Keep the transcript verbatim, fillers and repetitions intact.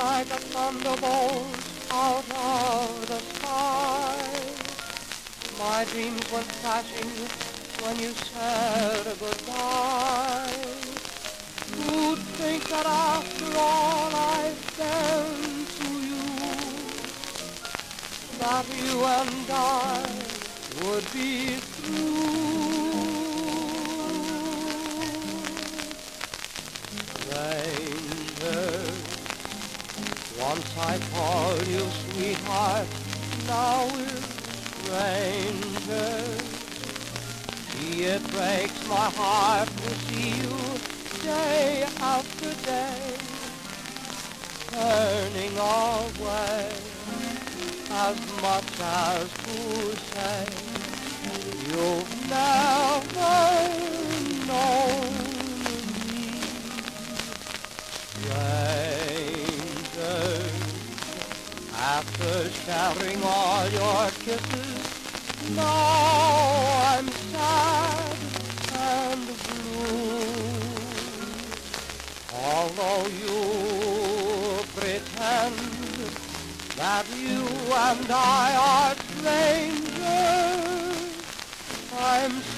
like a thunderbolt out of the sky. My dreams went crashing when you said goodbye. Who'd think that after all I've been to you, that you and I would be through? Stranger, once I called you sweetheart, now we're strangers. It breaks my heart to see you day after day, turning away, as much as to say you've never known me. Strangers, after sharing all your kisses, now I'm sad and blue. Although you pretend that you and I are strangers, I'm